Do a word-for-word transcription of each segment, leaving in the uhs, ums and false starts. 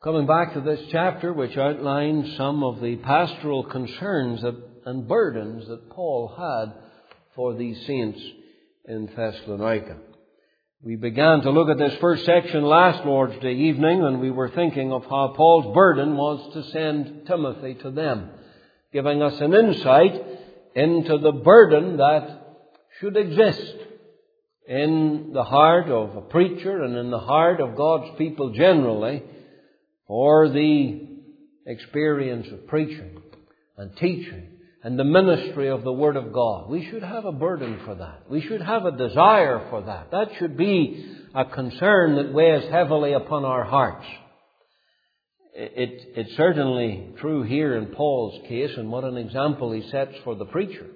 Coming back to this chapter, which outlines some of the pastoral concerns that, and burdens that Paul had for these saints in Thessalonica. We began to look at this first section last Lord's Day evening, and we were thinking of how Paul's burden was to send Timothy to them, giving us an insight into the burden that should exist in the heart of a preacher and in the heart of God's people generally for the experience of preaching and teaching and the ministry of the Word of God. We should have a burden for that. We should have a desire for that. That should be a concern that weighs heavily upon our hearts. It, it's certainly true here in Paul's case, and what an example he sets for the preacher,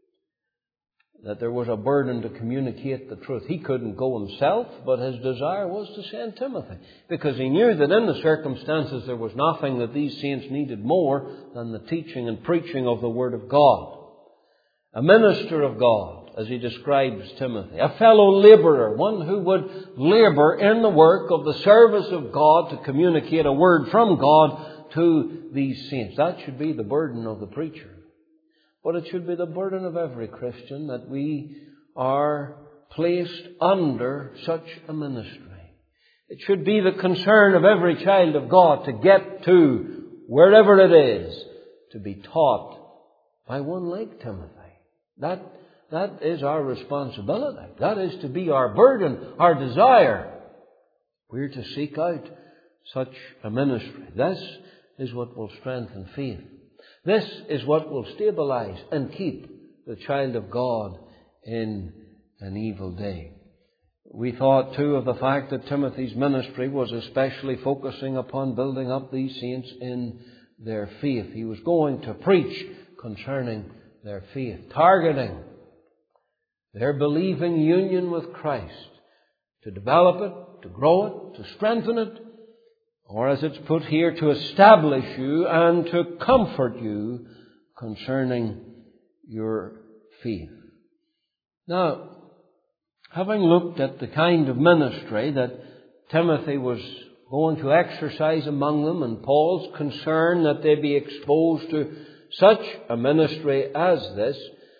that there was a burden to communicate the truth. He couldn't go himself, but his desire was to send Timothy, because he knew that in the circumstances there was nothing that these saints needed more than the teaching and preaching of the Word of God. A minister of God, as he describes Timothy, a fellow laborer, one who would labor in the work of the service of God to communicate a word from God to these saints. That should be the burden of the preacher. But it should be the burden of every Christian that we are placed under such a ministry. It should be the concern of every child of God to get to wherever it is, to be taught by one like Timothy. That, that is our responsibility. That is to be our burden, our desire. We're to seek out such a ministry. This is what will strengthen faith. This is what will stabilize and keep the child of God in an evil day. We thought too of the fact that Timothy's ministry was especially focusing upon building up these saints in their faith. He was going to preach concerning their faith, targeting their believing union with Christ, to develop it, to grow it, to strengthen it, or as it's put here, to establish you and to comfort you concerning your faith. Now, having looked at the kind of ministry that Timothy was going to exercise among them, and Paul's concern that they be exposed to such a ministry as this,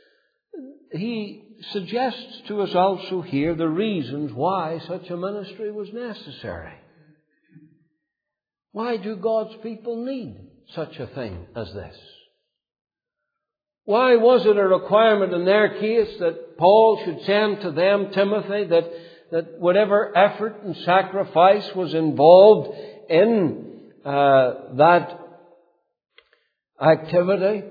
he suggests to us also here the reasons why such a ministry was necessary. Why do God's people need such a thing as this? Why was it a requirement in their case that Paul should send to them Timothy, that, that whatever effort and sacrifice was involved in uh, that activity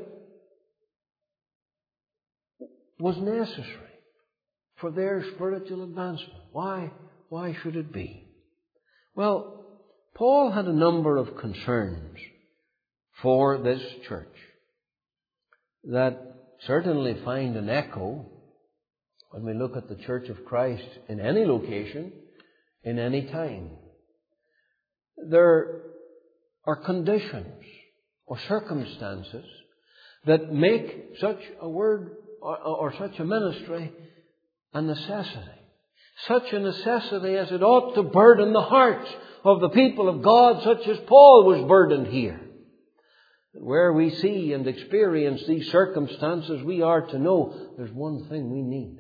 was necessary for their spiritual advancement? Why, why should it be? Well, Paul had a number of concerns for this church that certainly find an echo when we look at the Church of Christ in any location, in any time. There are conditions or circumstances that make such a word or, or such a ministry a necessity. Such a necessity as it ought to burden the hearts of the people of God, such as Paul was burdened here. Where we see and experience these circumstances, we are to know there's one thing we need.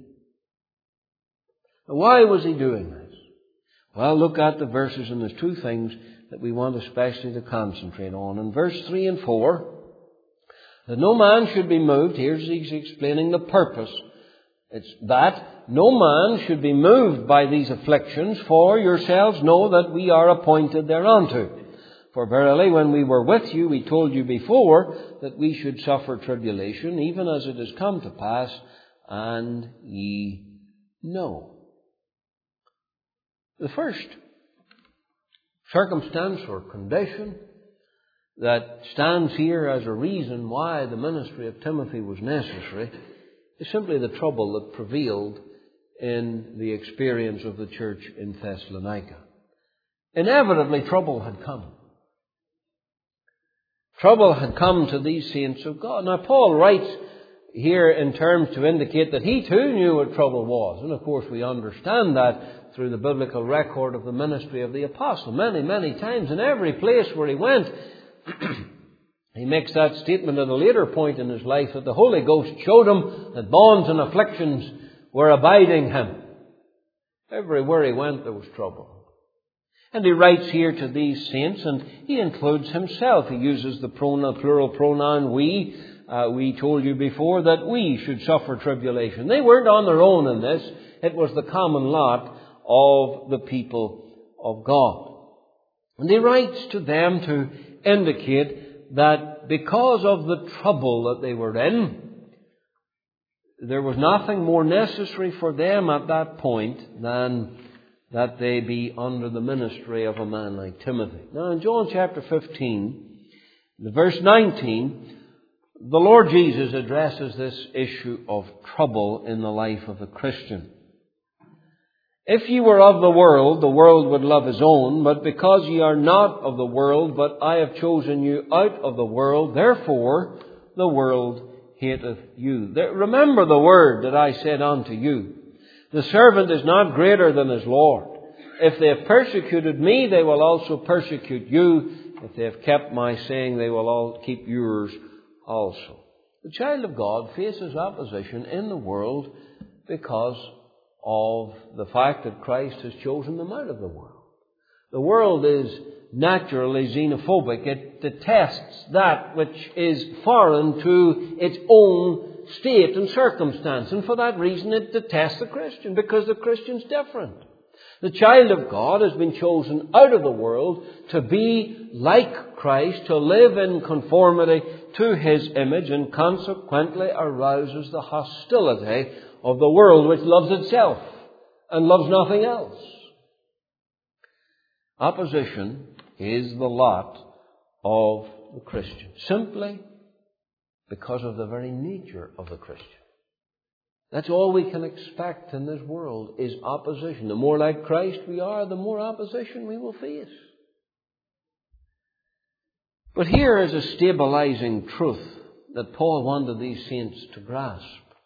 Why was he doing this? Well, look at the verses, and there's two things that we want especially to concentrate on. In verse three and four, that no man should be moved. Here's he's explaining the purpose. It's that no man should be moved by these afflictions, for yourselves know that we are appointed thereunto. For verily, when we were with you, we told you before that we should suffer tribulation, even as it has come to pass, and ye know. The first circumstance or condition that stands here as a reason why the ministry of Timothy was necessary is simply the trouble that prevailed in the experience of the church in Thessalonica. Inevitably, trouble had come. Trouble had come to these saints of God. Now, Paul writes here in terms to indicate that he too knew what trouble was. And of course we understand that through the biblical record of the ministry of the apostle. Many, many times in every place where he went, he makes that statement at a later point in his life that the Holy Ghost showed him that bonds and afflictions were abiding him. Everywhere he went there was trouble. And he writes here to these saints, and he includes himself. He uses the pronoun, plural pronoun we. Uh, we told you before that we should suffer tribulation. They weren't on their own in this. It was the common lot of the people of God. And he writes to them to indicate that because of the trouble that they were in, there was nothing more necessary for them at that point than that they be under the ministry of a man like Timothy. Now in John chapter fifteen, verse nineteen, the Lord Jesus addresses this issue of trouble in the life of a Christian. If ye were of the world, the world would love his own, but because ye are not of the world, but I have chosen you out of the world, therefore the world hateth you. Remember the word that I said unto you. The servant is not greater than his Lord. If they have persecuted me, they will also persecute you. If they have kept my saying, they will all keep yours also. The child of God faces opposition in the world because of the fact that Christ has chosen them out of the world. The world is naturally xenophobic. It detests that which is foreign to its own state and circumstance. And for that reason it detests the Christian, because the Christian's different. The child of God has been chosen out of the world to be like Christ, to live in conformity to His image, and consequently arouses the hostility of the world, which loves itself and loves nothing else. Opposition is the lot of the Christian, simply because of the very nature of the Christian. That's all we can expect in this world is opposition. The more like Christ we are, the more opposition we will face. But here is a stabilizing truth that Paul wanted these saints to grasp.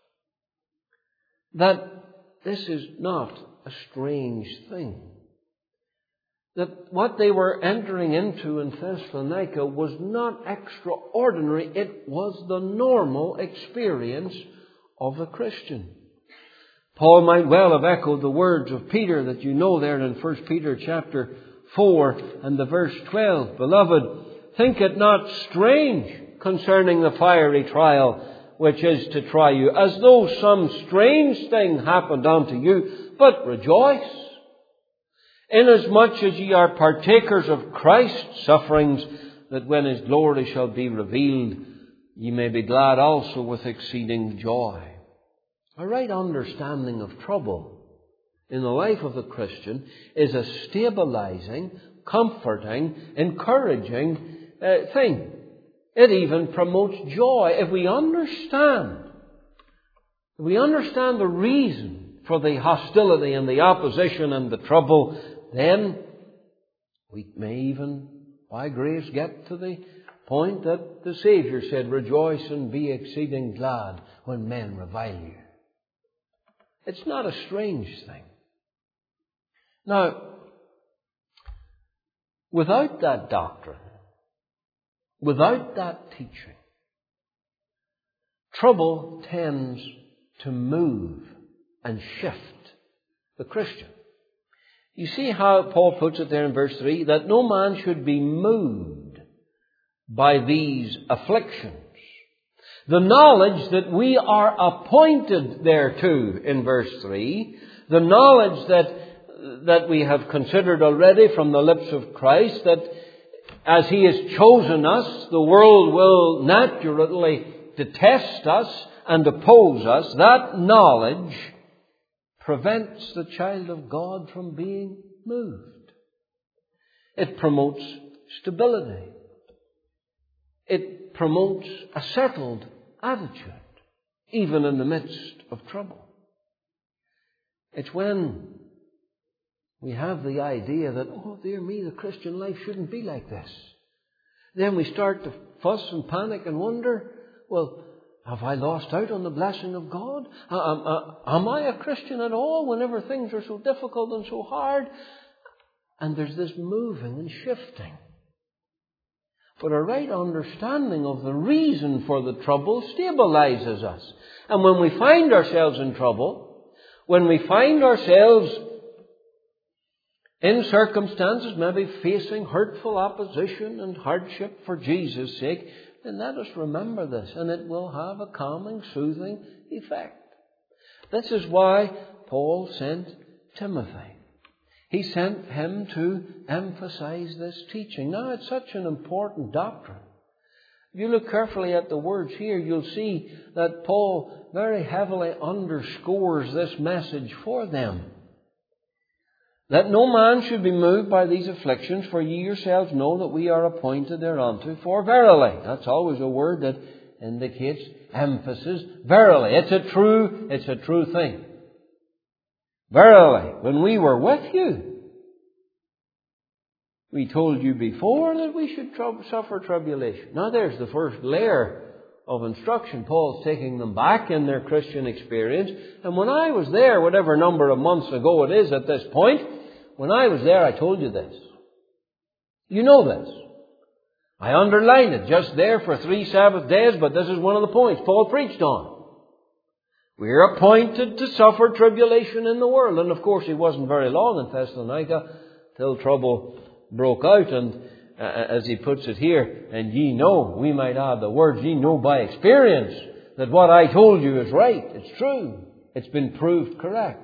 That this is not a strange thing. That what they were entering into in Thessalonica was not extraordinary. It was the normal experience of the Christian. Paul might well have echoed the words of Peter that you know there in First Peter chapter four and the verse twelve. Beloved, think it not strange concerning the fiery trial which is to try you, as though some strange thing happened unto you, but rejoice, inasmuch as ye are partakers of Christ's sufferings, that when His glory shall be revealed, ye may be glad also with exceeding joy. A right understanding of trouble in the life of the Christian is a stabilizing, comforting, encouraging uh, thing. It even promotes joy. If we understand, if we understand the reason for the hostility and the opposition and the trouble, then we may even, by grace, get to the point that the Savior said, rejoice and be exceeding glad when men revile you. It's not a strange thing. Now, without that doctrine, without that teaching, trouble tends to move and shift the Christian. You see how Paul puts it there in verse three, that no man should be moved by these afflictions. The knowledge that we are appointed thereto in verse three, the knowledge that, that we have considered already from the lips of Christ, that as He has chosen us, the world will naturally detest us and oppose us. That knowledge prevents the child of God from being moved. It promotes stability. It promotes a settled attitude, even in the midst of trouble. It's when we have the idea that, oh dear me, the Christian life shouldn't be like this. Then we start to fuss and panic and wonder, well, Have I lost out on the blessing of God? Am, am I a Christian at all whenever things are so difficult and so hard? And there's this moving and shifting. But a right understanding of the reason for the trouble stabilizes us. And when we find ourselves in trouble, when we find ourselves in circumstances maybe facing hurtful opposition and hardship for Jesus' sake, then let us remember this, and it will have a calming, soothing effect. This is why Paul sent Timothy. He sent him to emphasize this teaching. Now, it's such an important doctrine. If you look carefully at the words here, you'll see that Paul very heavily underscores this message for them. Let no man should be moved by these afflictions, for ye yourselves know that we are appointed thereunto. For verily, that's always a word that indicates emphasis. Verily, it's a true, it's a true thing. Verily, when we were with you, we told you before that we should trou- suffer tribulation. Now there's the first layer of instruction. Paul's taking them back in their Christian experience. And when I was there, whatever number of months ago it is at this point, when I was there, I told you this. You know this. I underlined it just there for three Sabbath days, but this is one of the points Paul preached on. We are appointed to suffer tribulation in the world. And of course, he wasn't very long in Thessalonica till trouble broke out. And uh, as he puts it here, and ye know, we might add the words, ye know by experience that what I told you is right. It's true. It's been proved correct.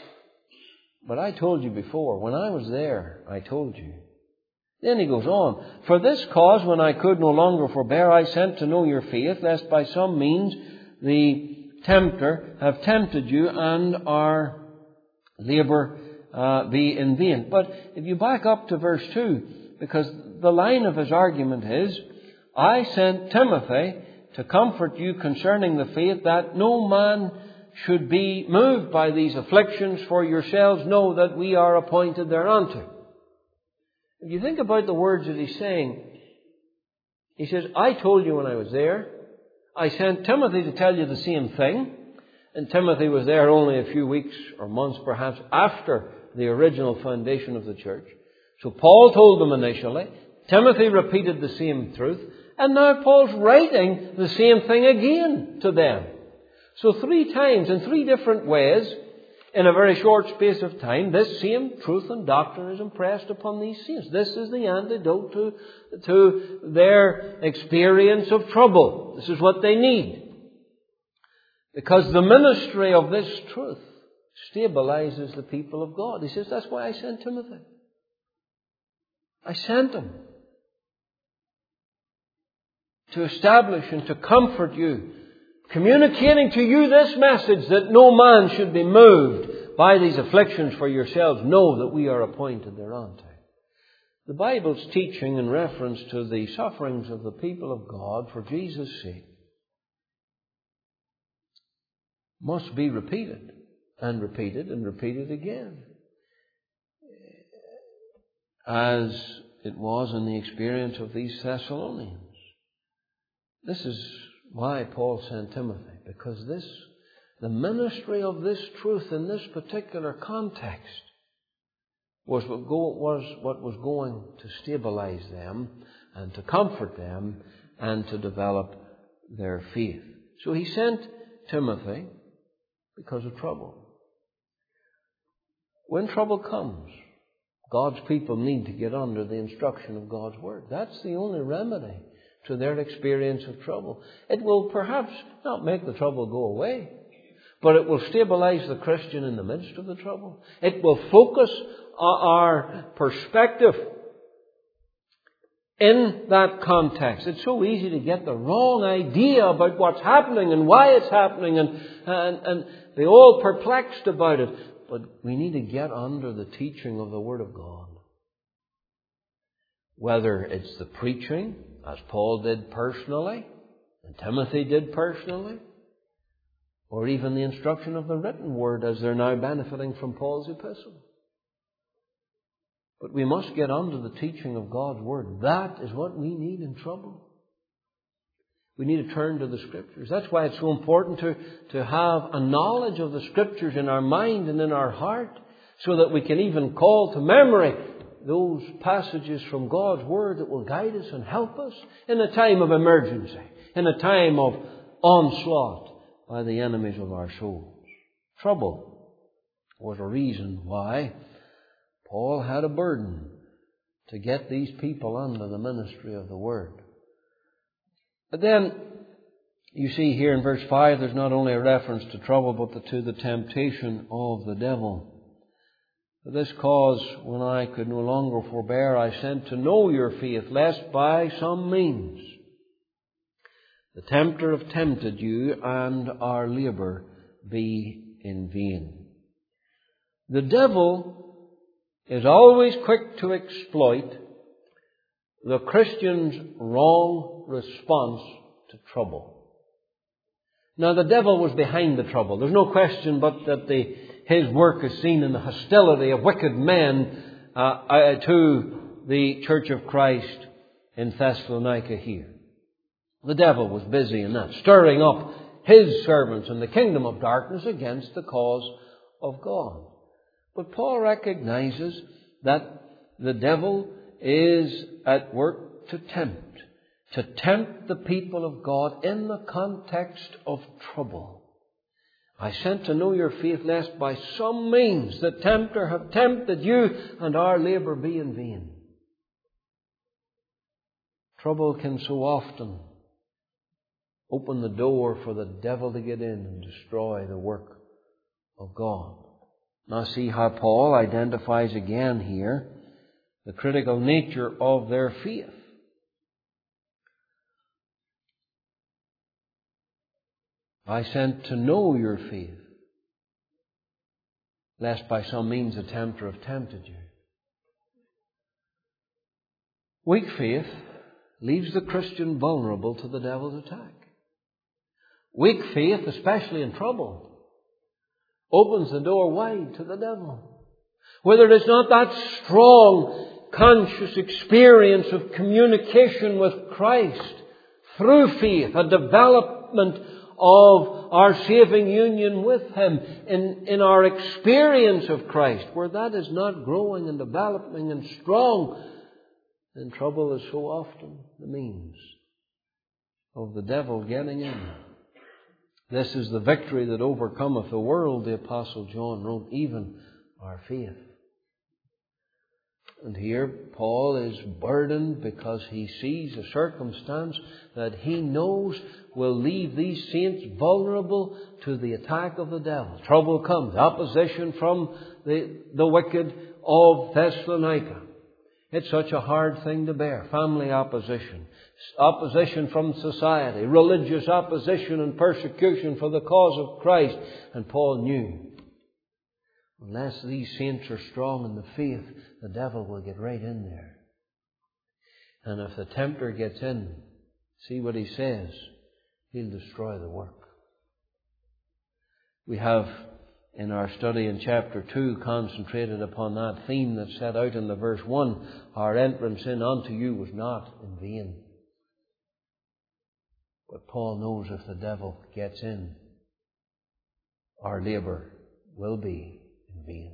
But I told you before, when I was there, I told you. Then he goes on, for this cause, when I could no longer forbear, I sent to know your faith, lest by some means the tempter have tempted you, and our labour uh, be in vain. But if you back up to verse two, because the line of his argument is, I sent Timothy to comfort you concerning the faith, that no man should be moved by these afflictions, for yourselves know that we are appointed thereunto. If you think about the words that he's saying, he says, I told you when I was there. I sent Timothy to tell you the same thing. And Timothy was there only a few weeks or months perhaps after the original foundation of the church. So Paul told them initially. Timothy repeated the same truth. And now Paul's writing the same thing again to them. So three times, in three different ways, in a very short space of time, this same truth and doctrine is impressed upon these saints. This is the antidote to, to their experience of trouble. This is what they need. Because the ministry of this truth stabilizes the people of God. He says, that's why I sent Timothy. I sent him to establish and to comfort you, communicating to you this message that no man should be moved by these afflictions, for yourselves know that we are appointed thereunto. The Bible's teaching in reference to the sufferings of the people of God for Jesus' sake must be repeated and repeated and repeated again, as it was in the experience of these Thessalonians. This is why Paul sent Timothy, because this, the ministry of this truth in this particular context was what, go, was what was going to stabilize them and to comfort them and to develop their faith. So he sent Timothy because of trouble. When trouble comes, God's people need to get under the instruction of God's Word. That's the only remedy to their experience of trouble. It will perhaps not make the trouble go away, but it will stabilize the Christian in the midst of the trouble. It will focus our perspective in that context. It's so easy to get the wrong idea about what's happening and why it's happening, and, and, and be all perplexed about it. But we need to get under the teaching of the Word of God. Whether it's the preaching, as Paul did personally, and Timothy did personally, or even the instruction of the written Word as they're now benefiting from Paul's epistle. But we must get under the teaching of God's Word. That is what we need in trouble. We need to turn to the Scriptures. That's why it's so important to, to have a knowledge of the Scriptures in our mind and in our heart, so that we can even call to memory those passages from God's Word that will guide us and help us in a time of emergency, in a time of onslaught by the enemies of our souls. Trouble was a reason why Paul had a burden to get these people under the ministry of the Word. But then, you see here in verse five, there's not only a reference to trouble, but to the temptation of the devil. For this cause, when I could no longer forbear, I sent to know your faith, lest by some means the tempter have tempted you, and our labour be in vain. The devil is always quick to exploit the Christian's wrong response to trouble. Now, the devil was behind the trouble. There's no question but that the, his work is seen in the hostility of wicked men uh, uh, to the Church of Christ in Thessalonica here. The devil was busy in that, stirring up his servants in the kingdom of darkness against the cause of God. But Paul recognizes that the devil is at work to tempt, to tempt the people of God in the context of trouble. I sent to know your faith, lest by some means the tempter have tempted you, and our labour be in vain. Trouble can so often open the door for the devil to get in and destroy the work of God. Now see how Paul identifies again here the critical nature of their faith. I sent to know your faith, lest by some means the tempter have tempted you. Weak faith leaves the Christian vulnerable to the devil's attack. Weak faith, especially in trouble, opens the door wide to the devil. Whether it's not that strong, conscious experience of communication with Christ through faith, a development of our saving union with Him in, in our experience of Christ, where that is not growing and developing and strong, then trouble is so often the means of the devil getting in. This is the victory that overcometh the world, the Apostle John wrote, even our faith. And here Paul is burdened because he sees a circumstance that he knows will leave these saints vulnerable to the attack of the devil. Trouble comes, opposition from the, the wicked of Thessalonica. It's such a hard thing to bear. Family opposition, opposition from society, religious opposition and persecution for the cause of Christ. And Paul knew, unless these saints are strong in the faith, the devil will get right in there. And if the tempter gets in, see what he says, he'll destroy the work. We have, in our study in chapter two, concentrated upon that theme that's set out in the verse one. Our entrance in unto you was not in vain. But Paul knows if the devil gets in, our labour will be in vain.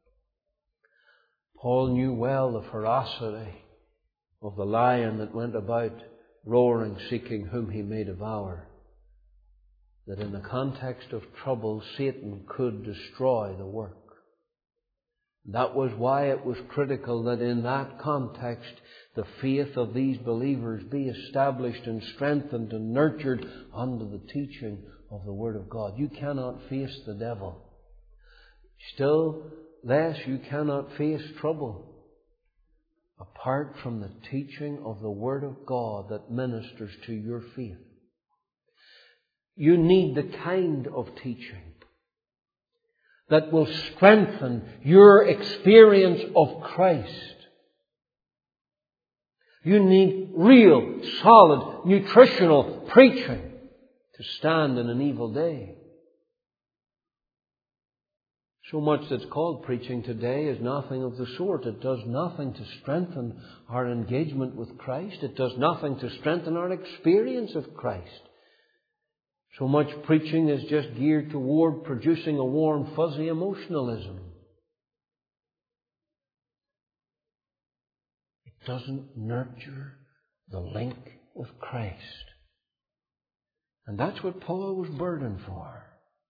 Paul knew well the ferocity of the lion that went about roaring, seeking whom he may devour. That in the context of trouble, Satan could destroy the work. That was why it was critical that in that context, the faith of these believers be established and strengthened and nurtured under the teaching of the Word of God. You cannot face the devil. Still less, you cannot face trouble apart from the teaching of the Word of God that ministers to your faith. You need the kind of teaching that will strengthen your experience of Christ. You need real, solid, nutritional preaching to stand in an evil day. So much that's called preaching today is nothing of the sort. It does nothing to strengthen our engagement with Christ. It does nothing to strengthen our experience of Christ. So much preaching is just geared toward producing a warm, fuzzy emotionalism. It doesn't nurture the link with Christ. And that's what Paul was burdened for.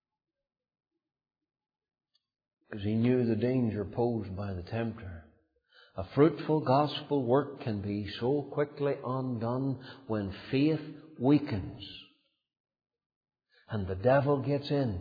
Because he knew the danger posed by the tempter. A fruitful gospel work can be so quickly undone when faith weakens and the devil gets in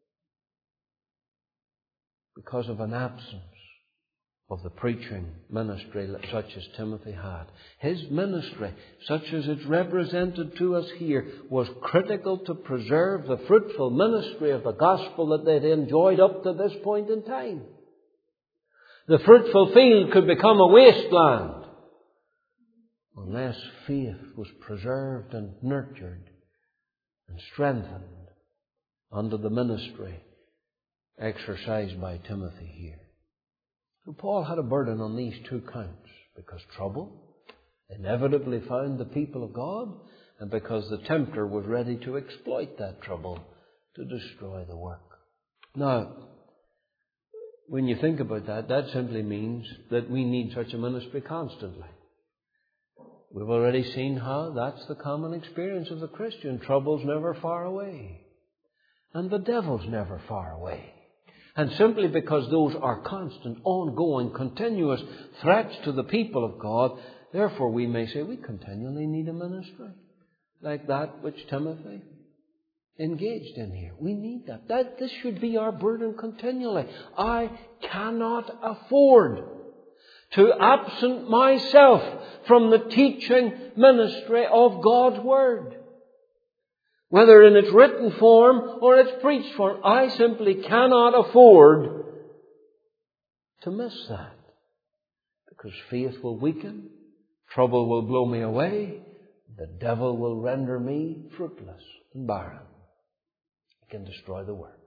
because of an absence of the preaching ministry such as Timothy had. His ministry, such as it's represented to us here, was critical to preserve the fruitful ministry of the gospel that they'd enjoyed up to this point in time. The fruitful field could become a wasteland unless faith was preserved and nurtured and strengthened under the ministry exercised by Timothy here. So Paul had a burden on these two counts, because trouble inevitably found the people of God, and because the tempter was ready to exploit that trouble to destroy the work. Now, when you think about that, that simply means that we need such a ministry constantly. We've already seen how that's the common experience of the Christian. Trouble's never far away. And the devil's never far away. And simply because those are constant, ongoing, continuous threats to the people of God, therefore we may say we continually need a ministry like that which Timothy engaged in here. We need that. That this should be our burden continually. I cannot afford to absent myself from the teaching ministry of God's Word. Whether in its written form or its preached form, I simply cannot afford to miss that. Because faith will weaken, trouble will blow me away, the devil will render me fruitless and barren. It can destroy the work.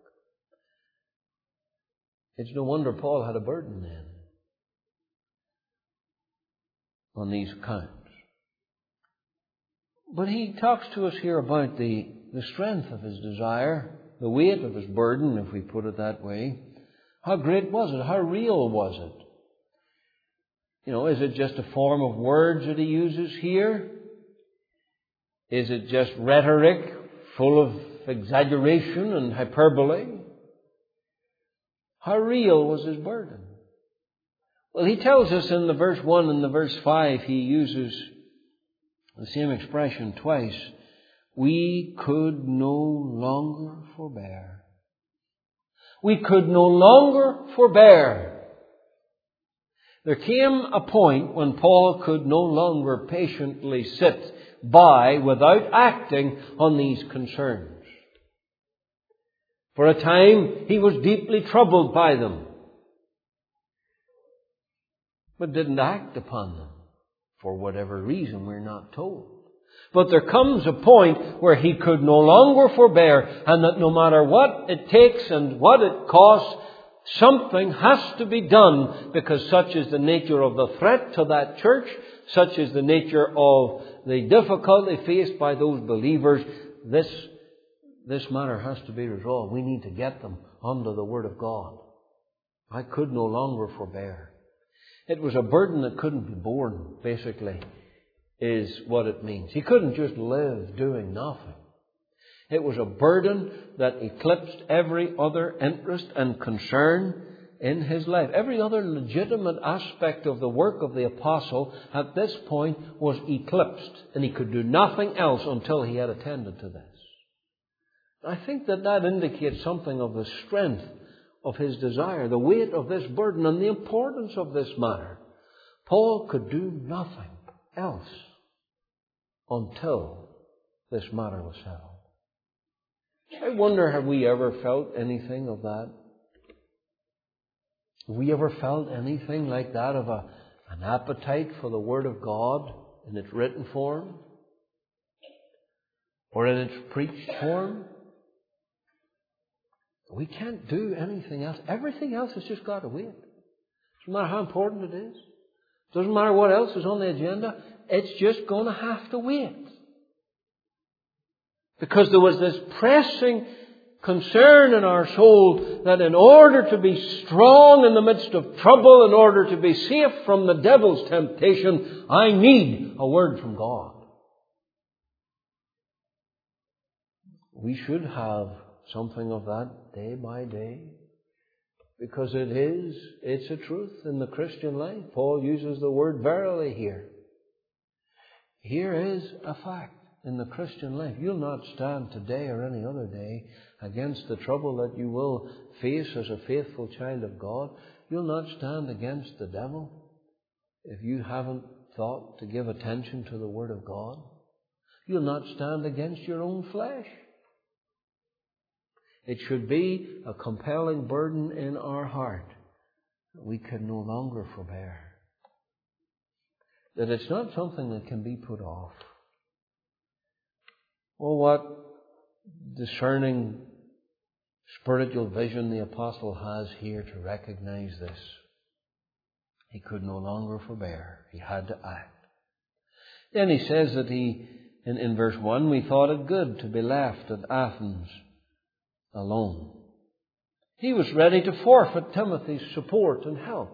It's no wonder Paul had a burden then on these accounts. But he talks to us here about the, the strength of his desire, the weight of his burden, if we put it that way. How great was it? How real was it? You know, is it just a form of words that he uses here? Is it just rhetoric full of exaggeration and hyperbole? How real was his burden? Well, he tells us in the verse one and the verse five, he uses the same expression twice. We could no longer forbear. We could no longer forbear. There came a point when Paul could no longer patiently sit by without acting on these concerns. For a time he was deeply troubled by them, but didn't act upon them. For whatever reason, we're not told. But there comes a point where he could no longer forbear, and that no matter what it takes and what it costs, something has to be done, because such is the nature of the threat to that church, such is the nature of the difficulty faced by those believers. This, this matter has to be resolved. We need to get them under the Word of God. I could no longer forbear. It was a burden that couldn't be borne, basically, is what it means. He couldn't just live doing nothing. It was a burden that eclipsed every other interest and concern in his life. Every other legitimate aspect of the work of the apostle at this point was eclipsed, and he could do nothing else until he had attended to this. I think that that indicates something of the strength of his desire, the weight of this burden, and the importance of this matter. Paul could do nothing else until this matter was settled. I wonder, have we ever felt anything of that? Have we ever felt anything like that, of a, an appetite for the Word of God in its written form? Or in its preached form? We can't do anything else. Everything else has just got to wait. Doesn't matter how important it is. Doesn't matter what else is on the agenda. It's just going to have to wait. Because there was this pressing concern in our soul that in order to be strong in the midst of trouble, in order to be safe from the devil's temptation, I need a word from God. We should have something of that day by day. Because it is, it's a truth in the Christian life. Paul uses the word verily here. Here is a fact in the Christian life. You'll not stand today or any other day against the trouble that you will face as a faithful child of God. You'll not stand against the devil if you haven't thought to give attention to the Word of God. You'll not stand against your own flesh. It should be a compelling burden in our heart that we can no longer forbear. That it's not something that can be put off. Oh, what discerning spiritual vision the apostle has here to recognize this. He could no longer forbear. He had to act. Then he says that he, in, in verse one, we thought it good to be left at Athens alone. He was ready to forfeit Timothy's support and help.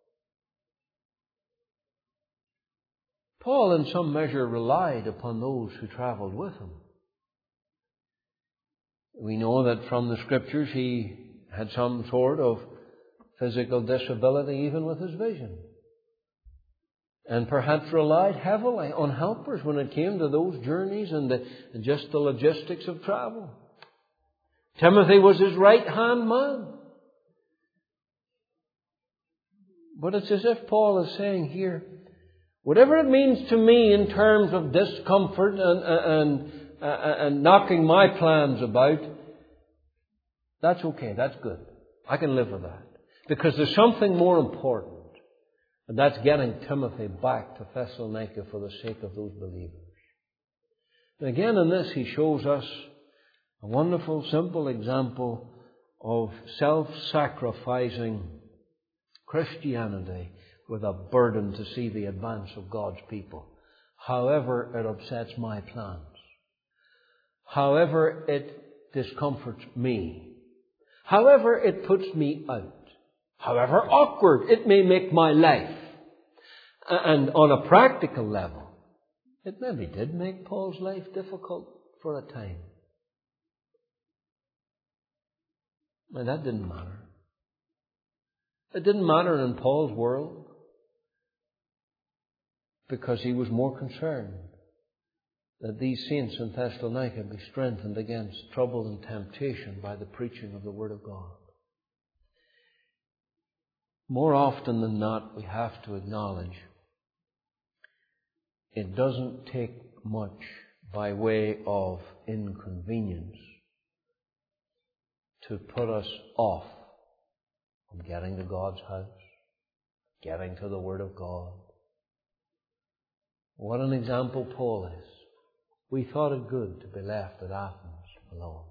Paul, in some measure, relied upon those who travelled with him. We know that from the Scriptures he had some sort of physical disability even with his vision. And perhaps relied heavily on helpers when it came to those journeys and, the, and just the logistics of travel. Timothy was his right-hand man. But it's as if Paul is saying here, whatever it means to me in terms of discomfort and, and, and knocking my plans about, that's okay, that's good. I can live with that. Because there's something more important, and that's getting Timothy back to Thessalonica for the sake of those believers. And again in this he shows us a wonderful, simple example of self-sacrificing Christianity with a burden to see the advance of God's people. However it upsets my plans. However it discomforts me. However it puts me out. However awkward it may make my life. And on a practical level, it maybe did make Paul's life difficult for a time. And that didn't matter. It didn't matter in Paul's world because he was more concerned that these saints in Thessalonica be strengthened against trouble and temptation by the preaching of the Word of God. More often than not, we have to acknowledge it doesn't take much by way of inconvenience to put us off from getting to God's house, getting to the Word of God. What an example Paul is. We thought it good to be left at Athens alone.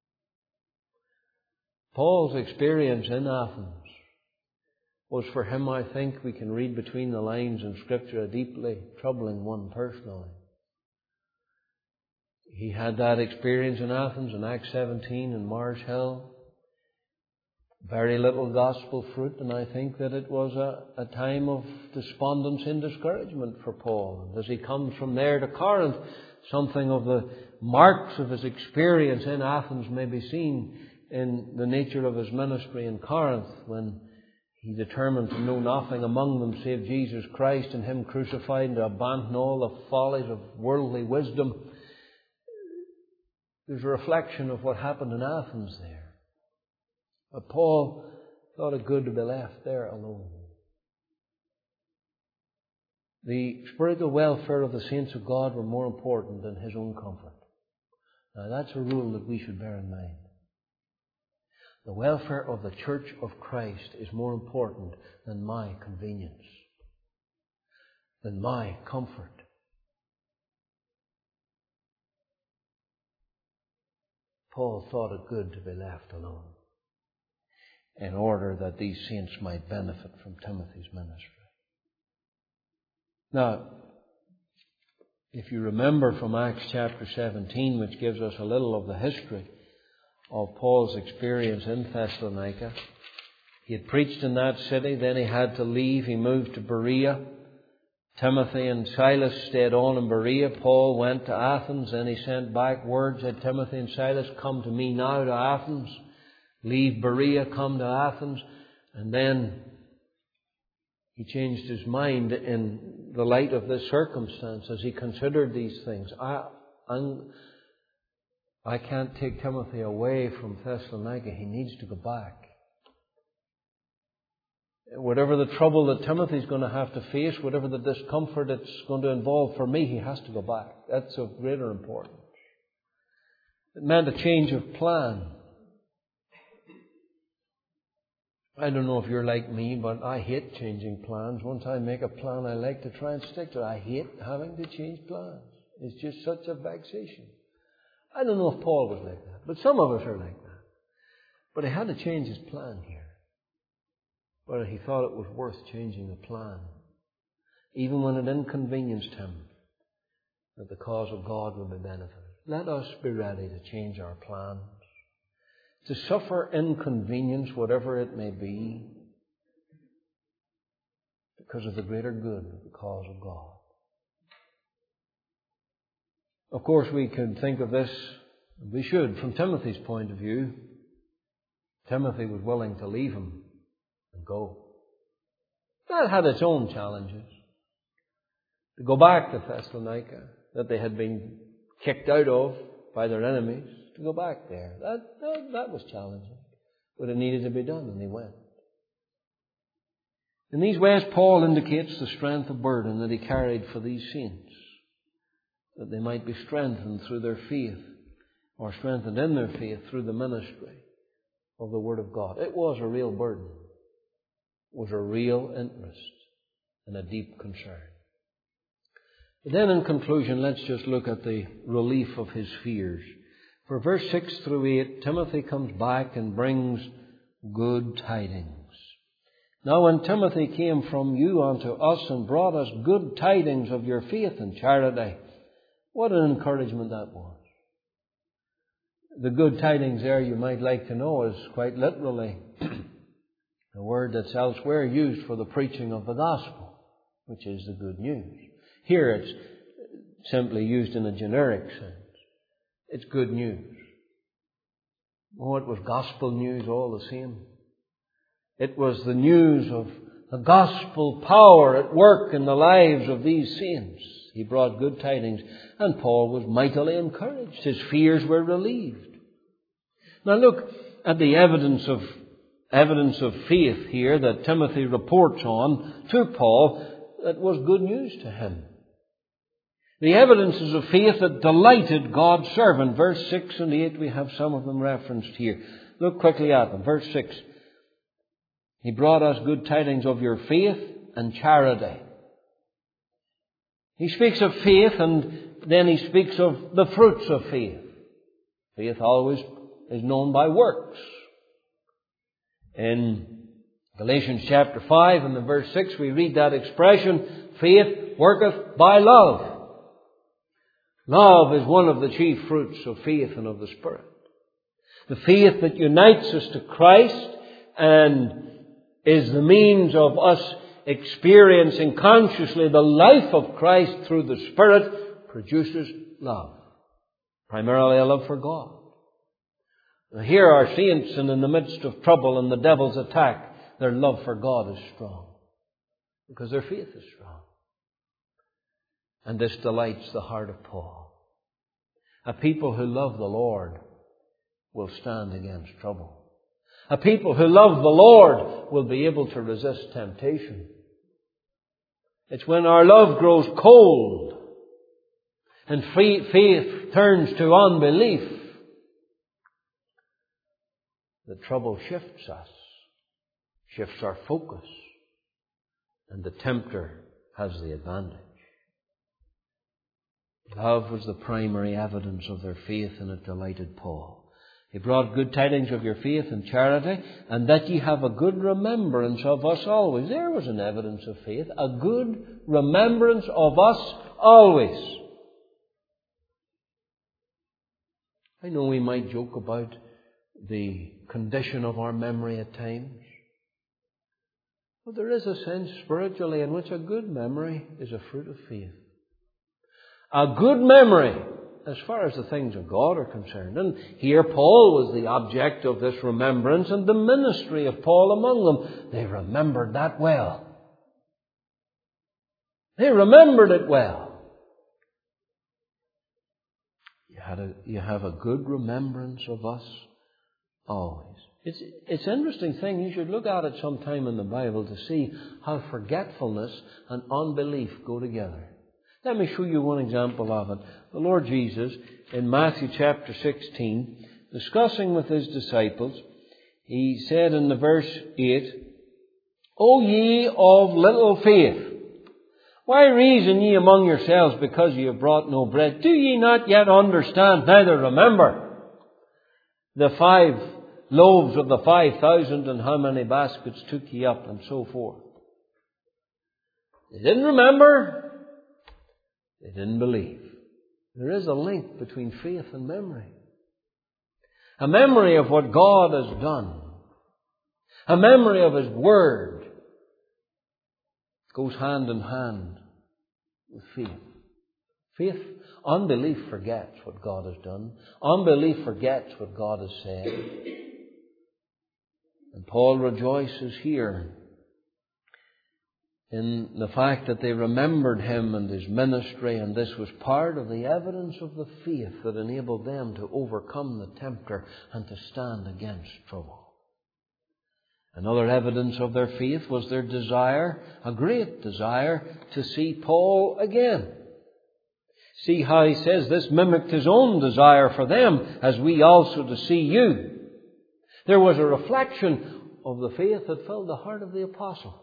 Paul's experience in Athens was for him, I think, we can read between the lines in Scripture, a deeply troubling one personally. He had that experience in Athens in Acts seventeen in Mars Hill. Very little gospel fruit, and I think that it was a, a time of despondence and discouragement for Paul. And as he comes from there to Corinth, something of the marks of his experience in Athens may be seen in the nature of his ministry in Corinth, when he determined to know nothing among them save Jesus Christ and Him crucified, and to abandon all the follies of worldly wisdom. There's a reflection of what happened in Athens there. But Paul thought it good to be left there alone. The spiritual welfare of the saints of God were more important than his own comfort. Now that's a rule that we should bear in mind. The welfare of the Church of Christ is more important than my convenience, than my comfort. Paul thought it good to be left alone. in order that these saints might benefit from Timothy's ministry. Now, if you remember from Acts chapter seventeen, which gives us a little of the history of Paul's experience in Thessalonica, he had preached in that city, then he had to leave, he moved to Berea. Timothy and Silas stayed on in Berea. Paul went to Athens, and he sent back word, said, Timothy and Silas, come to me now to Athens. Leave Berea, come to Athens. And then he changed his mind in the light of this circumstance as he considered these things. I, I'm, I can't take Timothy away from Thessalonica. He needs to go back. Whatever the trouble that Timothy's going to have to face, whatever the discomfort it's going to involve for me, he has to go back. That's of greater importance. It meant a change of plan. I don't know if you're like me, but I hate changing plans. Once I make a plan, I like to try and stick to it. I hate having to change plans. It's just such a vexation. I don't know if Paul was like that, but some of us are like that. But he had to change his plan here. But he thought it was worth changing the plan, even when it inconvenienced him, that the cause of God would be benefited. Let us be ready to change our plans, to suffer inconvenience, whatever it may be, because of the greater good of the cause of God. Of course, we can think of this, we should, from Timothy's point of view. Timothy was willing to leave him and go. That had its own challenges. To go back to Thessalonica, that they had been kicked out of by their enemies, to go back there, that, that, that was challenging. But it needed to be done, and they went. In these ways, Paul indicates the strength of burden that he carried for these saints, that they might be strengthened through their faith, or strengthened in their faith through the ministry of the Word of God. It was a real burden. It was a real interest and a deep concern. But then in conclusion, let's just look at the relief of his fears. For verse six through eight, Timothy comes back and brings good tidings. Now when Timothy came from you unto us and brought us good tidings of your faith and charity, what an encouragement that was. The good tidings there, you might like to know, is quite literally a word that's elsewhere used for the preaching of the gospel, which is the good news. Here it's simply used in a generic sense. It's good news. Oh, it was gospel news all the same. It was the news of the gospel power at work in the lives of these saints. He brought good tidings, and Paul was mightily encouraged. His fears were relieved. Now look at the evidence of evidence of faith here that Timothy reports on to Paul that was good news to him. The evidences of faith that delighted God's servant. Verse six and eight, we have some of them referenced here. Look quickly at them. Verse six. He brought us good tidings of your faith and charity. He speaks of faith, and then he speaks of the fruits of faith. Faith always is known by works. In Galatians chapter five and the verse six, we read that expression, faith worketh by love. Love is one of the chief fruits of faith and of the Spirit. The faith that unites us to Christ and is the means of us experiencing consciously the life of Christ through the Spirit produces love. Primarily a love for God. Now here are saints, and in the midst of trouble and the devil's attack, their love for God is strong. Because their faith is strong. And this delights the heart of Paul. A people who love the Lord will stand against trouble. A people who love the Lord will be able to resist temptation. It's when our love grows cold and faith turns to unbelief that trouble shifts us, shifts our focus, and the tempter has the advantage. Love was the primary evidence of their faith, and it delighted Paul. He brought good tidings of your faith and charity, and that ye have a good remembrance of us always. There was an evidence of faith, a good remembrance of us always. I know we might joke about the condition of our memory at times, but there is a sense spiritually in which a good memory is a fruit of faith. A good memory as far as the things of God are concerned. And here Paul was the object of this remembrance and the ministry of Paul among them. They remembered that well. They remembered it well. You, had a, you have a good remembrance of us always. It's it's an interesting thing. You should look at it sometime in the Bible to see how forgetfulness and unbelief go together. Let me show you one example of it. The Lord Jesus, in Matthew chapter sixteen, discussing with His disciples, He said in the verse eight, O ye of little faith, why reason ye among yourselves because ye have brought no bread? Do ye not yet understand, neither remember the five loaves of the five thousand and how many baskets took ye up and so forth? They didn't remember. They didn't believe. There is a link between faith and memory. A memory of what God has done. A memory of His Word goes hand in hand with faith. Faith, unbelief forgets what God has done. Unbelief forgets what God has said. And Paul rejoices here in the fact that they remembered Him and His ministry, and this was part of the evidence of the faith that enabled them to overcome the tempter and to stand against trouble. Another evidence of their faith was their desire, a great desire, to see Paul again. See how he says this mimicked his own desire for them, as we also to see you. There was a reflection of the faith that filled the heart of the apostle.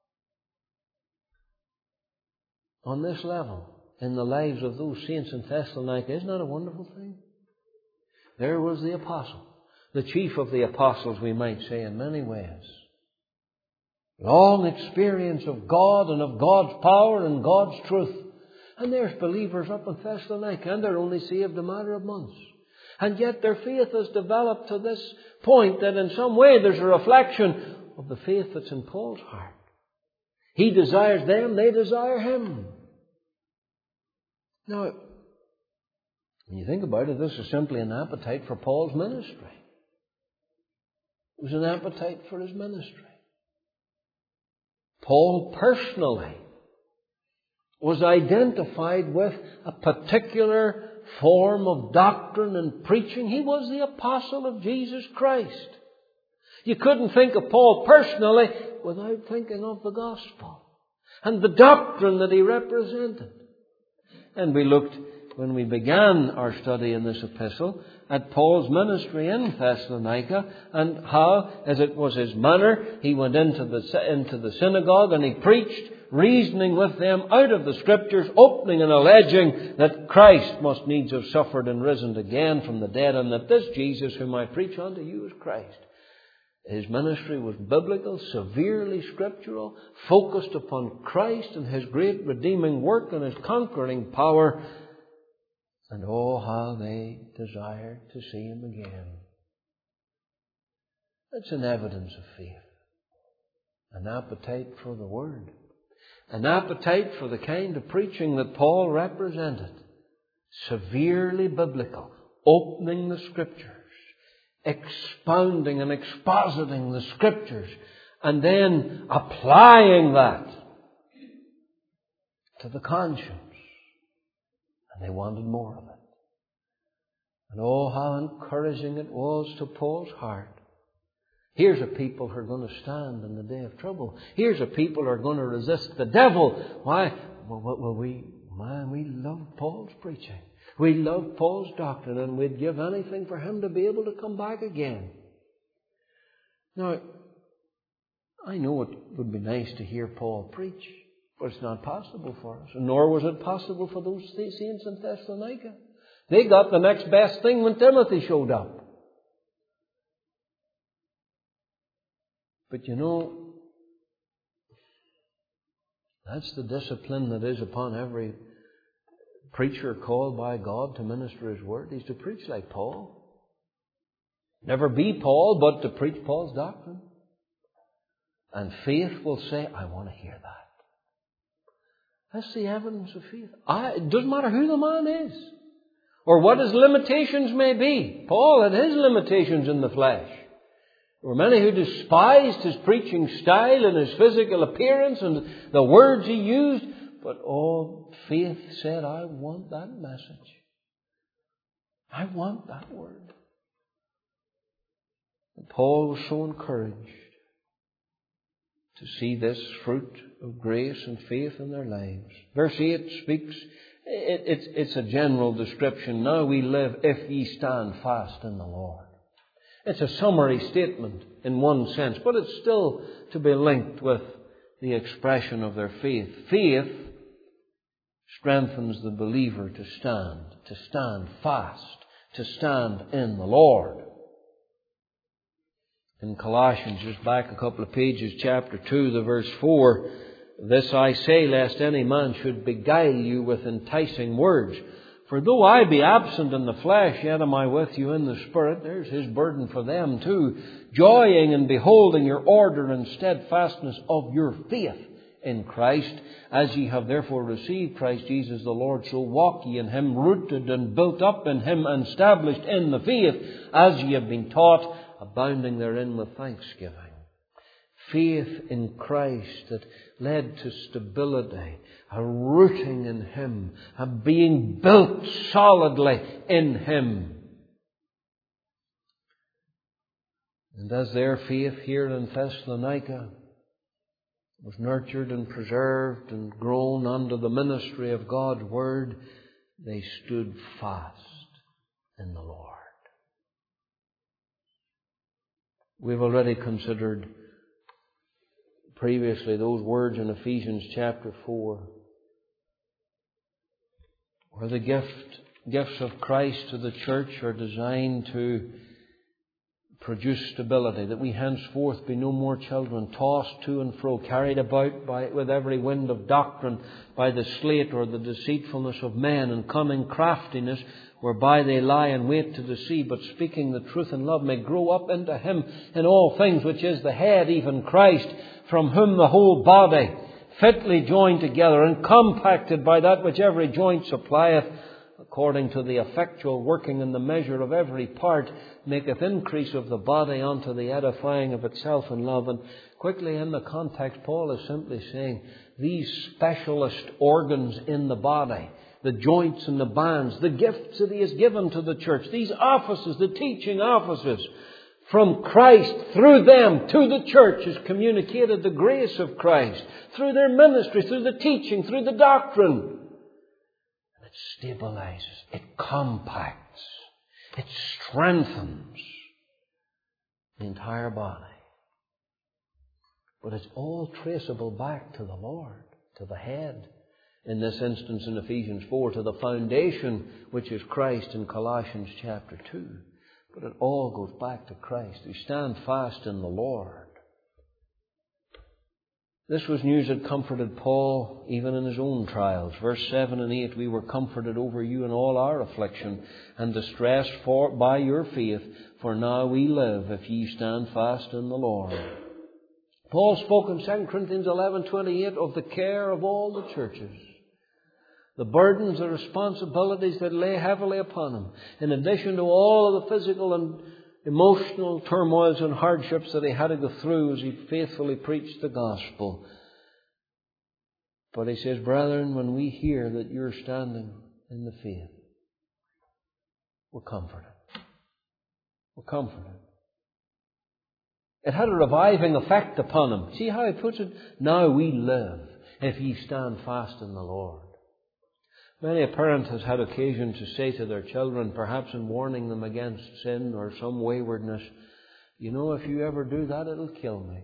On this level, in the lives of those saints in Thessalonica, isn't that a wonderful thing? There was the apostle, the chief of the apostles, we might say, in many ways. Long experience of God and of God's power and God's truth. And there's believers up in Thessalonica, and they're only saved a matter of months. And yet their faith has developed to this point that in some way there's a reflection of the faith that's in Paul's heart. He desires them, they desire him. Now, when you think about it, this is simply an appetite for Paul's ministry. It was an appetite for his ministry. Paul personally was identified with a particular form of doctrine and preaching. He was the apostle of Jesus Christ. You couldn't think of Paul personally without thinking of the gospel and the doctrine that he represented. And we looked, when we began our study in this epistle, at Paul's ministry in Thessalonica, and how, as it was his manner, he went into the, into the synagogue and he preached, reasoning with them out of the Scriptures, opening and alleging that Christ must needs have suffered and risen again from the dead, and that this Jesus whom I preach unto you is Christ. His ministry was biblical, severely scriptural, focused upon Christ and His great redeeming work and His conquering power. And oh, how they desired to see Him again. That's an evidence of faith. An appetite for the Word. An appetite for the kind of preaching that Paul represented. Severely biblical. Opening the Scriptures. Expounding and expositing the Scriptures. And then applying that to the conscience. And they wanted more of it. And oh, how encouraging it was to Paul's heart. Here's a people who are going to stand in the day of trouble. Here's a people who are going to resist the devil. Why? Well, well we, man, we love Paul's preaching. We love Paul's doctrine, and we'd give anything for him to be able to come back again. Now, I know it would be nice to hear Paul preach, but it's not possible for us. Nor was it possible for those saints in Thessalonica. They got the next best thing when Timothy showed up. But you know, that's the discipline that is upon every preacher called by God to minister His Word. He's to preach like Paul. Never be Paul, but to preach Paul's doctrine. And faith will say, I want to hear that. That's the evidence of faith. I, it doesn't matter who the man is, or what his limitations may be. Paul had his limitations in the flesh. There were many who despised his preaching style and his physical appearance and the words he used. But all faith said, I want that message. I want that word. And Paul was so encouraged to see this fruit of grace and faith in their lives. Verse eight speaks, it, it's, it's a general description. Now we live if ye stand fast in the Lord. It's a summary statement in one sense, but it's still to be linked with the expression of their faith. Faith strengthens the believer to stand, to stand fast, to stand in the Lord. In Colossians, just back a couple of pages, chapter two, the verse four, this I say, lest any man should beguile you with enticing words. For though I be absent in the flesh, yet am I with you in the Spirit. There's his burden for them too. Joying and beholding your order and steadfastness of your faith in Christ. As ye have therefore received Christ Jesus the Lord, so walk ye in Him, rooted and built up in Him, and established in the faith, as ye have been taught, abounding therein with thanksgiving. Faith in Christ that led to stability, a rooting in Him, a being built solidly in Him. And as their faith here in Thessalonica was nurtured and preserved and grown under the ministry of God's Word, they stood fast in the Lord. We've already considered previously those words in Ephesians chapter four, where the gift, gifts of Christ to the church are designed to produce stability, that we henceforth be no more children tossed to and fro, carried about by, with every wind of doctrine, by the sleight or the deceitfulness of men and cunning craftiness, whereby they lie in wait to deceive, but speaking the truth in love may grow up into Him in all things, which is the head, even Christ, from whom the whole body, fitly joined together and compacted by that which every joint supplieth, according to the effectual working in the measure of every part, maketh increase of the body unto the edifying of itself in love. And quickly in the context, Paul is simply saying these specialist organs in the body, the joints and the bands, the gifts that He has given to the church, these offices, the teaching offices, from Christ, through them, to the church is communicated the grace of Christ, through their ministry, through the teaching, through the doctrine. It stabilizes, it compacts, it strengthens the entire body. But it's all traceable back to the Lord, to the head. In this instance in Ephesians four, to the foundation, which is Christ in Colossians chapter two. But it all goes back to Christ. We stand fast in the Lord. This was news that comforted Paul even in his own trials. Verse seven and eight, we were comforted over you in all our affliction and distress for, by your faith, for now we live if ye stand fast in the Lord. Paul spoke in Second Corinthians eleven twenty-eight of the care of all the churches. The burdens, the responsibilities that lay heavily upon him, in addition to all of the physical and emotional turmoils and hardships that he had to go through as he faithfully preached the gospel. But he says, brethren, when we hear that you're standing in the faith, we're comforted. We're comforted. It had a reviving effect upon him. See how he puts it? Now we live if ye stand fast in the Lord. Many a parent has had occasion to say to their children, perhaps in warning them against sin or some waywardness, you know, if you ever do that, it'll kill me.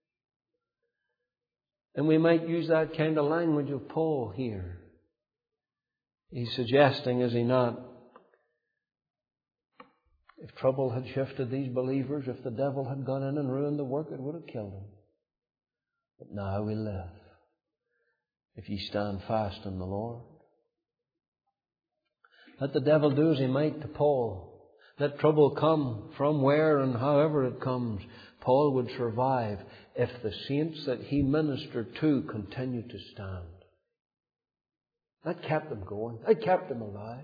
And we might use that kind of language of Paul here. He's suggesting, is he not, If trouble had shifted these believers, if the devil had gone in and ruined the work, it would have killed them. But now we live, if ye stand fast in the Lord. Let the devil do as he might to Paul. Let trouble come from where and however it comes. Paul would survive if the saints that he ministered to continued to stand. That kept him going. That kept him alive.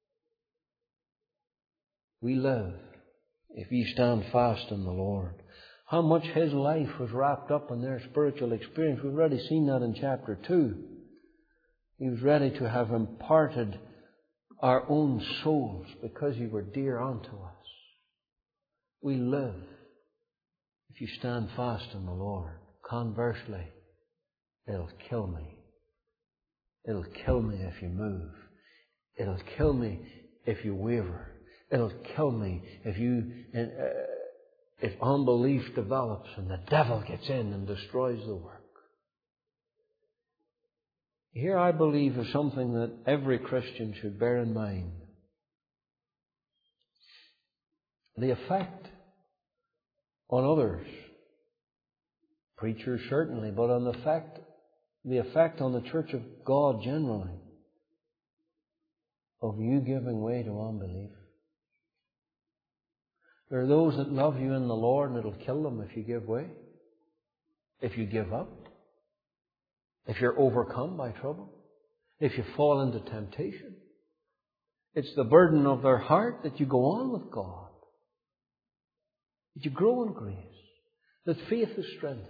We live if ye stand fast in the Lord. How much his life was wrapped up in their spiritual experience. We've already seen that in chapter two. He was ready to have imparted our own souls because you were dear unto us. We live if you stand fast in the Lord. Conversely, it'll kill me. It'll kill me if you move. It'll kill me if you waver. It'll kill me if you, uh, if unbelief develops and the devil gets in and destroys the work. Here, I believe, is something that every Christian should bear in mind. The effect on others, preachers certainly, but on the effect, the effect on the Church of God generally, of you giving way to unbelief. There are those that love you in the Lord, and it'll kill them if you give way, if you give up, if you're overcome by trouble, if you fall into temptation. It's the burden of their heart that you go on with God, that you grow in grace, that faith is strengthened.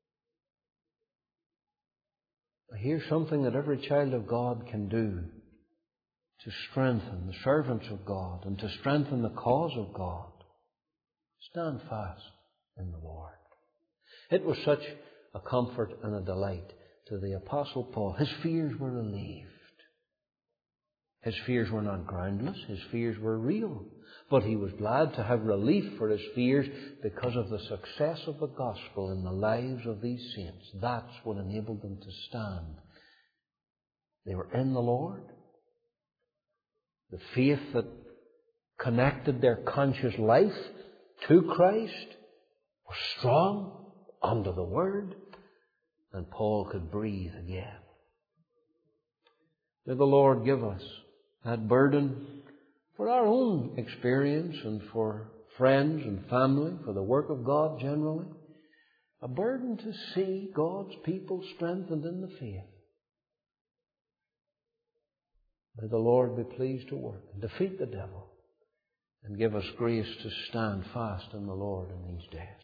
Here's something that every child of God can do to strengthen the servants of God and to strengthen the cause of God. Stand fast in the Lord. It was such a comfort and a delight to the Apostle Paul. His fears were relieved. His fears were not groundless. His fears were real. But he was glad to have relief for his fears because of the success of the gospel in the lives of these saints. That's what enabled them to stand. They were in the Lord. The faith that connected their conscious life to Christ was strong under the Word, and Paul could breathe again. May the Lord give us that burden for our own experience and for friends and family, for the work of God generally. A burden to see God's people strengthened in the faith. May the Lord be pleased to work and defeat the devil and give us grace to stand fast in the Lord in these days.